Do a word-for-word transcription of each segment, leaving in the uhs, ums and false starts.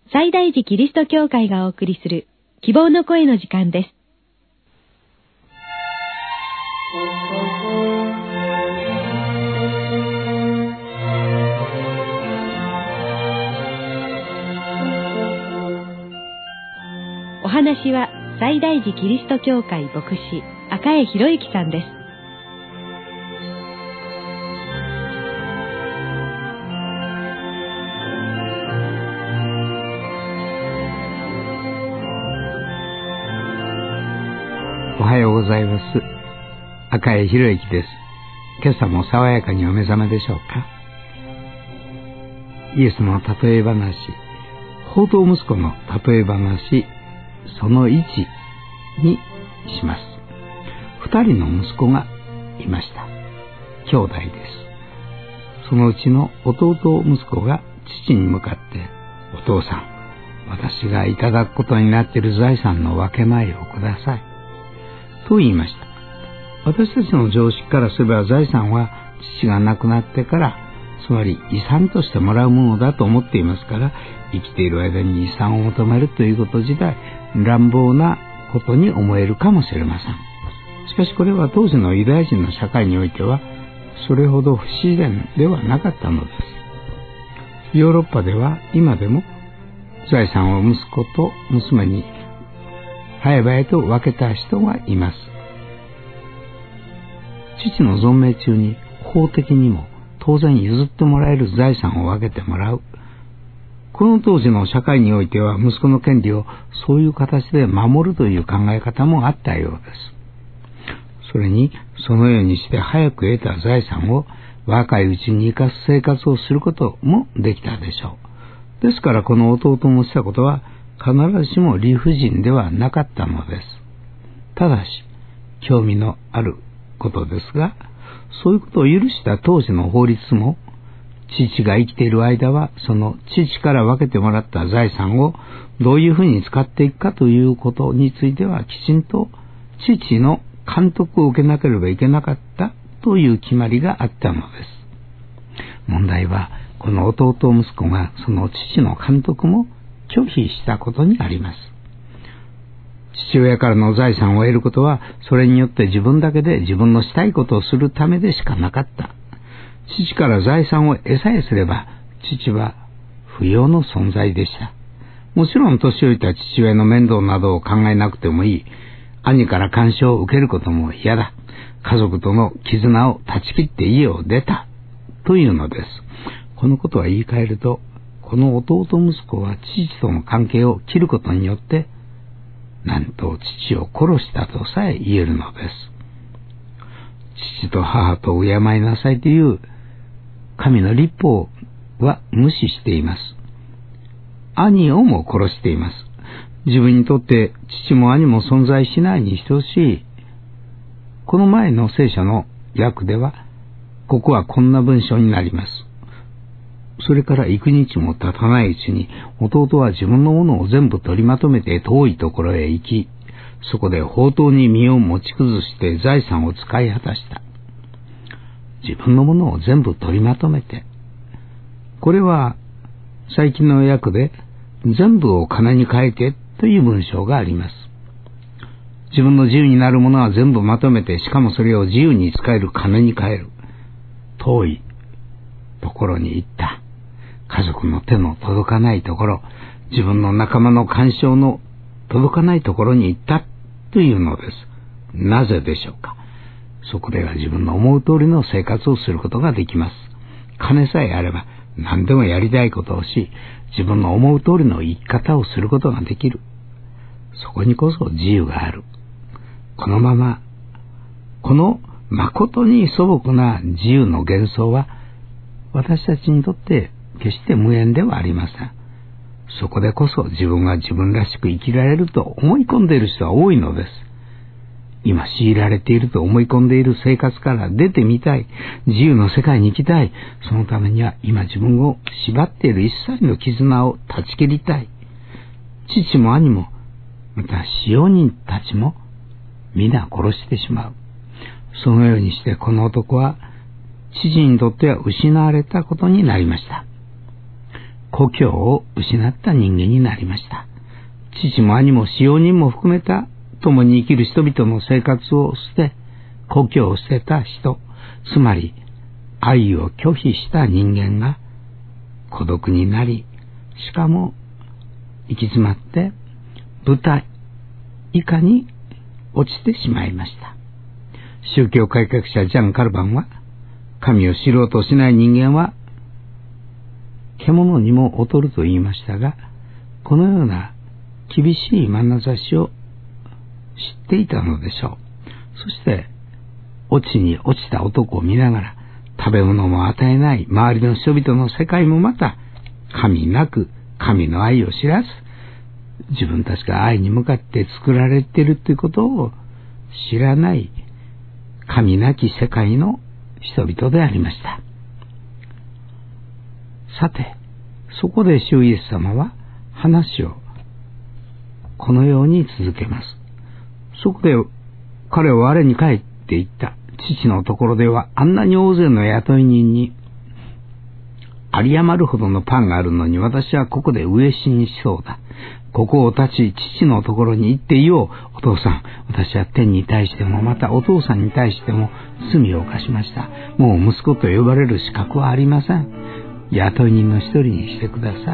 西大寺キリスト教会がお送りする希望の声の時間です。お話は西大寺キリスト教会牧師赤江博之さんです。 おはようございます。赤江博之です。今朝も爽やかにお目覚めでしょうか。イエスの例え話、放蕩息子の例え話そのいちにします。二人の息子がいました。兄弟です。そのうちの弟息子が父に向かって、お父さん、私がいただくことになっている財産の分け前をくださいと言いました。私たちの常識からすれば財産は父が亡くなってから、つまり遺産としてもらうものだと思っていますから、生きている間に遺産を求めるということ自体乱暴なことに思えるかもしれません。しかしこれは当時のユダヤ人の社会においてはそれほど不自然ではなかったのです。ヨーロッパでは今でも財産を息子と娘に早々と分けた人がいます。父の存命中に法的にも当然譲ってもらえる財産を分けてもらう。この当時の社会においては息子の権利をそういう形で守るという考え方もあったようです。それにそのようにして早く得た財産を若いうちに生かす生活をすることもできたでしょう。ですからこの弟もしたことは必ずしも理不尽ではなかったのです。ただし興味のあることですが、そういうことを許した当時の法律も、父が生きている間はその父から分けてもらった財産をどういうふうに使っていくかということについてはきちんと父の監督を受けなければいけなかったという決まりがあったのです。問題はこの弟息子がその父の監督も拒否したことにあります。父親からの財産を得ることはそれによって自分だけで自分のしたいことをするためでしかなかった。父から財産を得さえすれば父は不要の存在でした。もちろん年老いた父親の面倒などを考えなくてもいい。兄から干渉を受けることも嫌だ。家族との絆を断ち切って家を出たというのです。このことは言い換えると、この弟息子は父との関係を切ることによってなんと父を殺したとさえ言えるのです。父と母と敬いなさいという神の律法は無視しています。兄をも殺しています。自分にとって父も兄も存在しないに等しい。この前の聖書の訳ではここはこんな文章になります。それから幾日も経たないうちに弟は自分のものを全部取りまとめて遠いところへ行き、そこで放蕩に身を持ち崩して財産を使い果たした。自分のものを全部取りまとめて。これは最近の訳で全部を金に変えてという文章があります。自分の自由になるものは全部まとめて、しかもそれを自由に使える金に変える。遠いところに行った。家族の手の届かないところ、自分の仲間の干渉の届かないところに行ったというのです。なぜでしょうか。そこでは自分の思う通りの生活をすることができます。金さえあれば何でもやりたいことをし、自分の思う通りの生き方をすることができる。そこにこそ自由がある。このまま、この誠に素朴な自由の幻想は私たちにとって決して無縁ではありません。そこでこそ自分が自分らしく生きられると思い込んでいる人は多いのです。今強いられていると思い込んでいる生活から出てみたい。自由の世界に行きたい。そのためには今自分を縛っている一切の絆を断ち切りたい。父も兄もまた使用人たちも皆殺してしまう。そのようにしてこの男は父にとっては失われたことになりました。 故郷を失った人間になりました。父も兄も使用人も含めた共に生きる人々の生活を捨て、故郷を捨てた人、つまり愛を拒否した人間が孤独になり、しかも行き詰まってブタ以下に落ちてしまいました。宗教改革者ジャン・カルバンは、神を知ろうとしない人間は獣にも劣ると言いましたが、このような厳しい眼差しを知っていたのでしょう。そして落ちに落ちた男を見ながら、食べ物も与えない周りの人々の世界もまた神なく神の愛を知らず、自分たちが愛に向かって作られているということを知らない神なき世界の人々でありました。さて、そこで主イエス様は話をこのように続けます。そこで彼は我に帰って言った。父のところではあんなに大勢の雇い人に有り余るほどのパンがあるのに、私はここで飢え死にしそうだ。ここを立ち父のところに行っていよう。お父さん、私は天に対してもまたお父さんに対しても罪を犯しました。もう息子と呼ばれる資格はありません。雇い人の一人にしてください。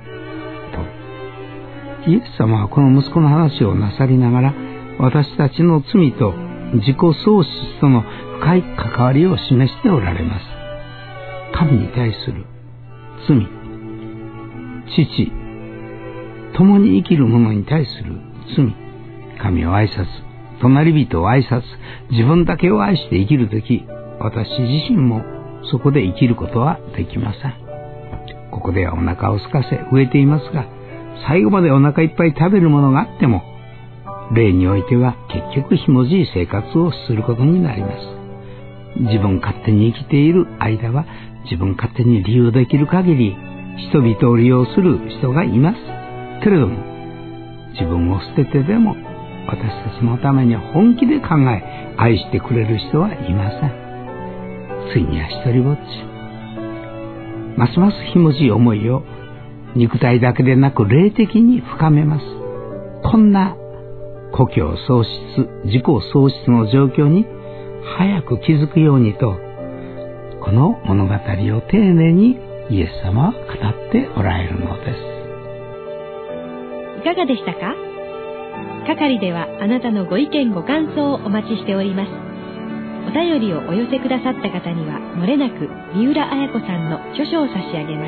と、イエス様はこの息子の話をなさりながら、私たちの罪と自己喪失との深い関わりを示しておられます。神に対する罪、父、共に生きる者に対する罪、神を愛さず、隣人を愛さず、自分だけを愛して生きるとき、私自身もそこで生きることはできません。ここではお腹を空かせ飢えていますが、最後までお腹いっぱい食べるものがあっても、霊においては結局ひもじい生活をすることになります。自分勝手に生きている間は、自分勝手に利用できる限り人々を利用する人がいますけれども、自分を捨ててでも私たちのために本気で考え愛してくれる人はいません。ついには一人ぼっち。ますますひもじい思いを肉体だけでなく霊的に深めます。こんな故郷喪失、自己喪失の状況に早く気づくようにと、この物語を丁寧にイエス様は語っておられるのです。 いかがでしたか？係ではあなたのご意見ご感想をお待ちしております。お便りをお寄せくださった方にはもれなく三浦綾子さんの著書を差し上げます。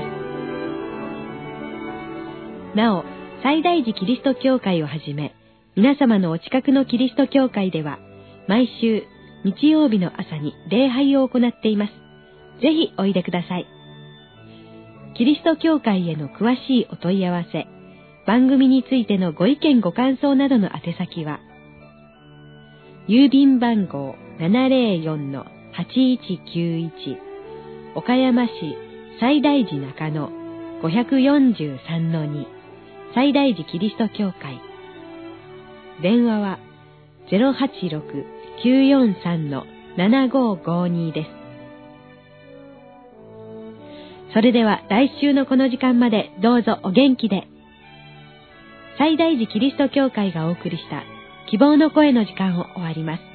なお、西大寺キリスト教会をはじめ、皆様のお近くのキリスト教会では毎週日曜日の朝に礼拝を行っています。ぜひおいでください。キリスト教会への詳しいお問い合わせ、番組についてのご意見ご感想などの宛先は、郵便番号 ななぜろよんのはちいちきゅういち 岡山市西大寺中野 ごよんさんのに 西大寺キリスト教会。電話は ゼロはちろく きゅうよんさん ななごごに です。それでは来週のこの時間までどうぞお元気で。西大寺キリスト教会がお送りした希望の声の時間を終わります。